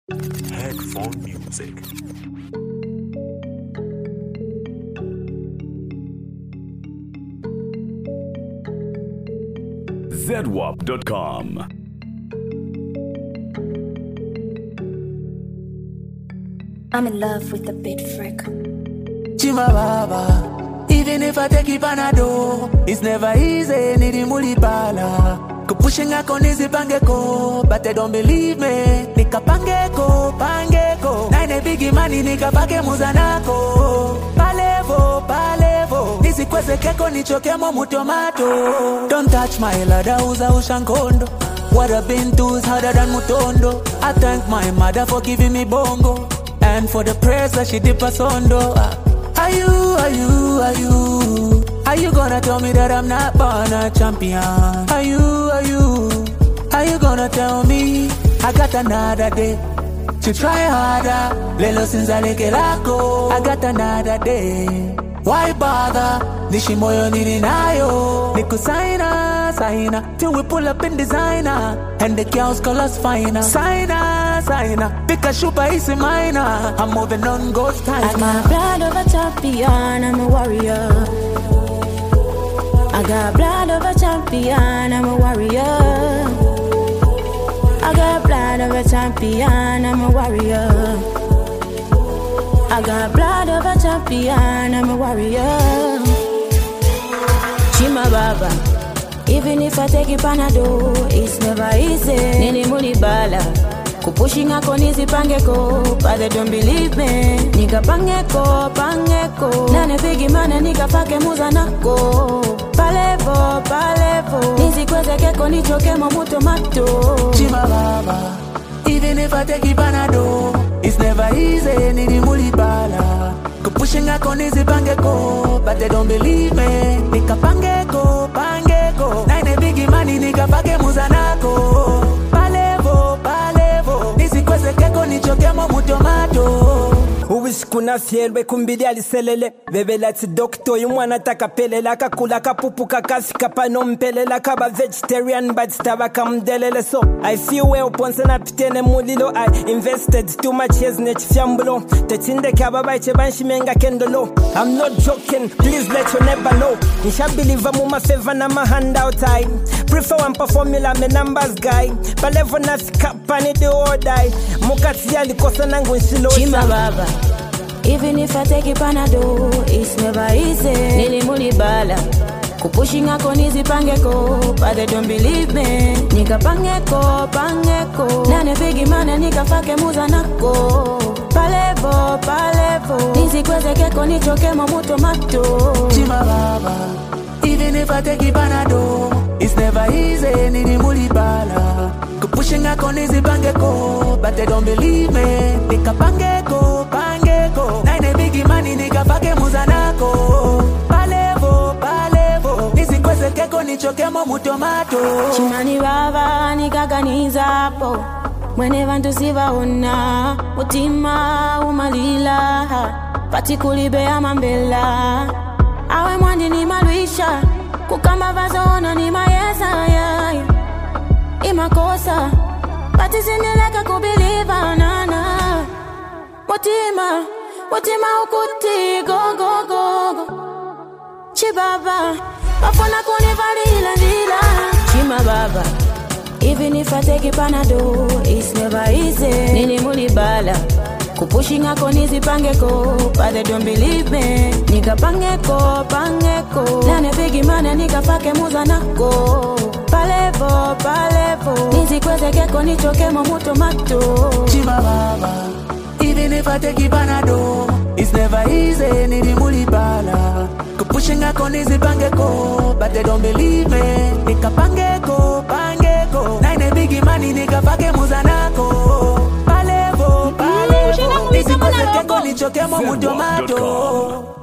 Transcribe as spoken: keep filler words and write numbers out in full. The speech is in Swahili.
Headphone music. zedwap dot com. I'm in love with the bit frick. Chima baba, even if I take it panado, it's never easy, nidi mulibala. Kupushing konizi pangeko, but they don't believe me. Nika pangeko, pangeko. Nine bigi money nika pake muzanako. Palevo, palevo. Nisi kweze keko nichoke mo tomato. Don't touch my ladder, uza ushankondo. What I've been through is harder than mutondo. I thank my mother for giving me bongo, and for the prayers that she did pass on do. Are you, are you, are you? Are you gonna tell me that I'm not born a champion? Are you, are you? Are you gonna tell me I got another day to try harder? Lelo sinzaleke lako, I got another day. Why bother? Nishi moyo nini nayo. Niku signa, signa till we pull up in designer, and the girls call us finer. Signa, signa pick a shupa isi minor. I'm moving on ghost time. I got blood of a champion, I'm a warrior. I got blood of a champion, I'm a warrior. I got blood of a champion, I'm a warrior. I got blood of a champion, I'm a warrior. Chima baba, even if I take it panado, it's never easy. Nini mulibala, kupushinga konizi pangeko, but they don't believe me. Nika pangeko, pangeko. Nane bigi mana nika pake muzanako. Palevo, palevo. Nisi kweze keko nichoke mo tomato. Chima baba, even if I take it panado, it's never easy, nidi mulibala. Kupushinga konizi pangeko, but they don't believe me. Nika pangeko, pangeko. Nine bigi money nika pake muzanako. Palevo, palevo. Nisi kweze keko nichoke mo tomato. Uwish kuna fierwe kumbili aliselele. Bebe lati dokto yumwana takapelela. Kakula kapupu kakafika pano mpelela. Kaba vegetarian but stabaka mdelele. So I feel well ponse na pitene mulilo. I invested too much years nech fiambulo. Tetinde kababa iche banshimenga kendolo. I'm not joking, please let your neighbor know. Nisha believe muma favor na ma handout I prefer one per formula me numbers guy. Balevo na fika pani do or die. Mukati yali kosa nangu nshilo. Chima baba, even if I take it panado, it's never easy. Nili mulibala, kupushinga konizi pangeko, but they don't believe me. Nika pangeko, pangeko. Nane bigi mana nika fake muzanako. Palevo, palevo. Nisi kweze keko nichoke mo tomato. Chima baba, even if I take it panado, it's never easy, nidi mulibala. Kupushinga konizi pangeko, but they don't believe me. Nika pangeko, pangeko. Nine bigi money nika pake muzanako. Palevo, palevo. Nisi kweze keko nichoke mo tomato. Chimani baba nikaganiza po. Mwene vantu siva ona. Utima umalila. Pati kulibe amambela. Awe mwandi ni maluisha. Kukamba vazona ni mayesa ya. Imakosa pati sinileka kubiliva nana. Mutima, mutima ukuti go go go go. Chibaba, wafuna kunivalila ndila. Chima baba, even if I take it panado, it's never easy. Nini mulibala, kupushinga konizi pangeko, but they don't believe me. Nika pangeko, pangeko. Nane bigi mana nika pake muzanako. Palevo, palevo. Nisi kweze keko nichoke mo tomato. Chima baba, even if I take it panado, it's never easy, nidi mulibala. Kupushinga konizi pangeko, but they don't believe me. Nika pangeko, pangeko. Nine bigi money nika pake muzanako. Palevo, palevo. Nisi kweze keko nichoke mo tomato.